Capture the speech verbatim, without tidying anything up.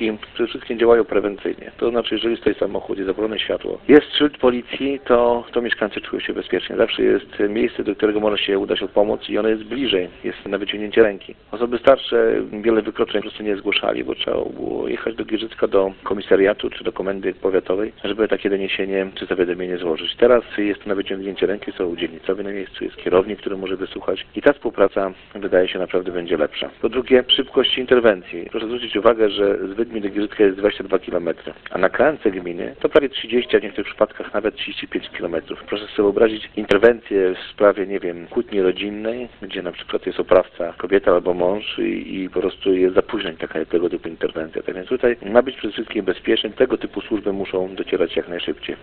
wszystkim, przede wszystkim działają prewencyjnie. To znaczy, jeżeli stoi samochód i zapalone światło, jest szyld policji, to, to mieszkańcy czują się bezpiecznie. Zawsze jest miejsce, do którego można się udać o pomoc i ono jest bliżej, jest na wyciągnięcie ręki. Osoby starsze wiele wykroczeń po prostu nie zgłaszali, bo trzeba było jechać do Giżycka, do komisariatu czy do komendy powiatowej, żeby takie doniesienie czy zawiadomienie złożyć. Teraz jest to na wyciągnięcie ręki, są dzielnicowie na miejscu, jest kierownik, który może wysłuchać i ta współpraca wydaje się naprawdę będzie lepsza. Po drugie, szybkość interwencji. Proszę zwrócić uwagę, że z Wydmi do Giżycka jest dwadzieścia dwa kilometry, a na krańce gminy to prawie trzydzieści, a w niektórych przypadkach nawet trzydzieści pięć kilometrów. Proszę sobie wyobrazić interwencję w sprawie, nie wiem, kłótni rodzinnej, gdzie na przykład jest oprawca kobieta albo mąż i, i po prostu jest za późno taka, tego typu interwencja. Tak więc tutaj ma być przede wszystkim bezpiecznie, tego typu służby muszą docierać jak najszybciej.